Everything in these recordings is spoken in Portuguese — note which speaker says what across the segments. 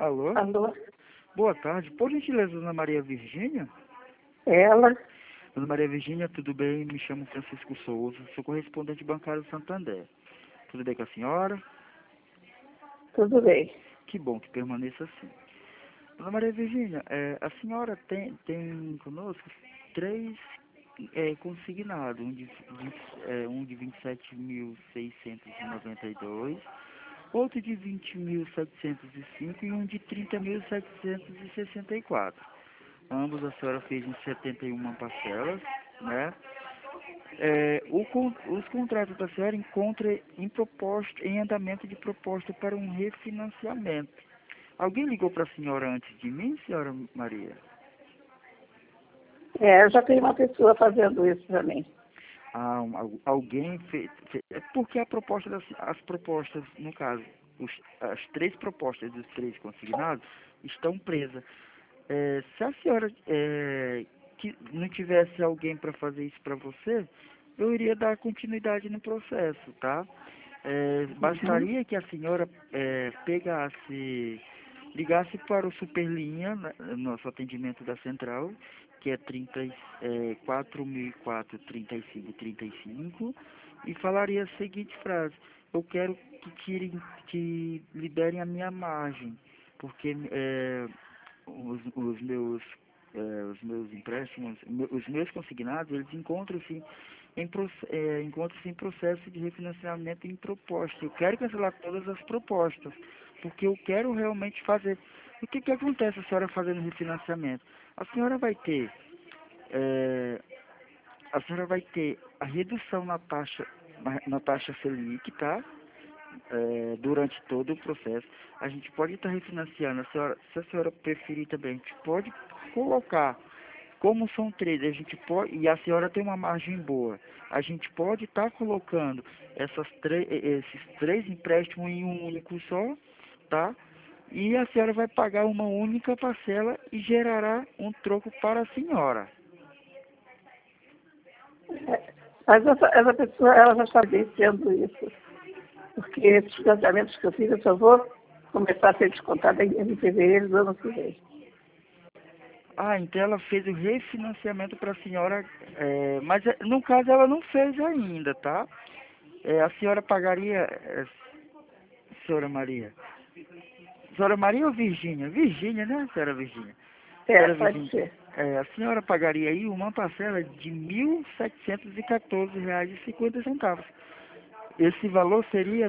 Speaker 1: Alô?
Speaker 2: Alô?
Speaker 1: Boa tarde. Por gentileza, Dona Maria Virgínia?
Speaker 2: Ela?
Speaker 1: Dona Maria Virgínia, tudo bem? Me chamo Francisco Souza, sou correspondente bancário do Santander. Tudo bem com a senhora?
Speaker 2: Tudo bem.
Speaker 1: Que bom que permaneça assim. Dona Maria Virgínia, a senhora tem conosco três consignados, um de 27.692, outro de 20.705 e um de 30.764. Ambos a senhora fez em 71 parcelas, né? Os contratos da senhora encontram em andamento de proposta para um refinanciamento. Alguém ligou para a senhora antes de mim, senhora Maria?
Speaker 2: Eu já tenho uma pessoa fazendo isso para mim.
Speaker 1: Alguém fez. É porque as propostas, no caso, as três propostas dos três consignados estão presas. Se a senhora que não tivesse alguém para fazer isso para você, eu iria dar continuidade no processo, tá? Bastaria que a senhora ligasse para o Superlinha, nosso atendimento da central, que é 4004-3535, e falaria a seguinte frase: eu quero que liberem a minha margem, porque os meus empréstimos, os meus consignados, eles encontram-se em processo de refinanciamento em proposta. Eu quero cancelar todas as propostas, porque eu quero realmente fazer. O que acontece a senhora fazendo refinanciamento? A senhora vai ter, a redução na taxa Selic, tá? Durante todo o processo. A gente pode estar refinanciando, se a senhora preferir também, a gente pode colocar, como são três, a gente pode, e a senhora tem uma margem boa, a gente pode estar colocando esses três empréstimos em um único só, tá? E a senhora vai pagar uma única parcela e gerará um troco para a senhora.
Speaker 2: Mas essa pessoa, ela já está vencendo isso. Porque esses financiamentos que eu fiz, eu só vou começar a ser descontada em fevereiro do ano que vem.
Speaker 1: Então ela fez o refinanciamento para a senhora, mas no caso ela não fez ainda, tá? A senhora pagaria, senhora Maria? Senhora Maria ou Virgínia? Virgínia, né, senhora Virgínia? Senhora
Speaker 2: Pode
Speaker 1: Virgínia,
Speaker 2: ser.
Speaker 1: a senhora pagaria aí uma parcela de R$ 1.714,50. Esse valor seria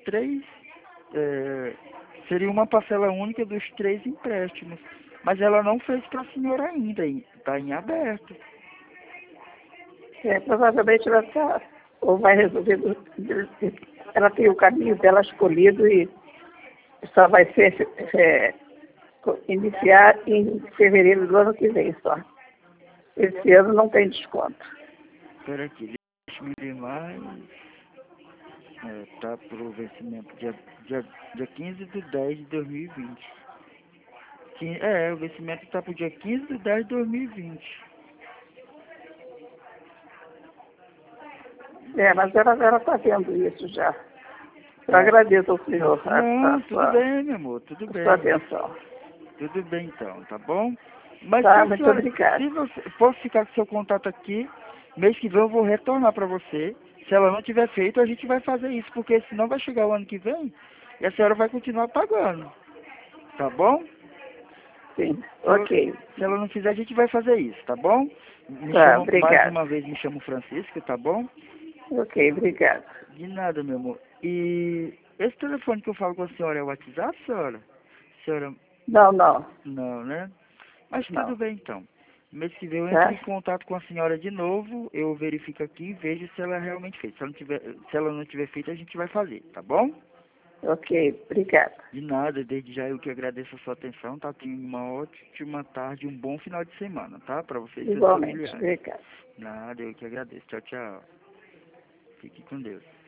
Speaker 1: seria uma parcela única dos três empréstimos. Mas ela não fez para a senhora ainda, está em aberto.
Speaker 2: Provavelmente ela está, ou vai resolver, ela tem o caminho dela escolhido e só vai ser iniciar em fevereiro do ano que vem só. Esse ano não tem desconto.
Speaker 1: Espera aqui, deixa-me ver mais. Tá para o vencimento dia 15 de 10 de 2020. O vencimento está para o dia 15 de 10 de 2020.
Speaker 2: Mas ela está vendo isso já. Eu agradeço ao senhor
Speaker 1: Não, tudo bem, meu amor, tudo bem.
Speaker 2: sua atenção.
Speaker 1: Tudo bem então, tá bom? Mas
Speaker 2: Muito obrigada.
Speaker 1: se você posso ficar com seu contato aqui, mês que vem eu vou retornar para você. Se ela não tiver feito, a gente vai fazer isso, porque senão vai chegar o ano que vem e a senhora vai continuar pagando. Tá bom?
Speaker 2: Sim, ok.
Speaker 1: Se ela não fizer, a gente vai fazer isso, tá bom? Mais uma vez, me chamo Francisco, tá bom?
Speaker 2: Ok, obrigado.
Speaker 1: De nada, meu amor. E esse telefone que eu falo com a senhora é o WhatsApp, senhora? Senhora...
Speaker 2: Não.
Speaker 1: Não, né? Mas
Speaker 2: Não.
Speaker 1: tudo bem, então. Mês que vem eu entro em contato com a senhora de novo, eu verifico aqui e vejo se ela realmente fez. Se ela não tiver feito, a gente vai fazer, tá bom?
Speaker 2: Ok, obrigada.
Speaker 1: De nada, desde já eu que agradeço a sua atenção, tá? Tenha uma ótima tarde, um bom final de semana, tá? Para vocês e seus
Speaker 2: Igualmente,
Speaker 1: familiares.
Speaker 2: obrigada.
Speaker 1: Nada, eu que agradeço. Tchau, tchau. Fique com Deus.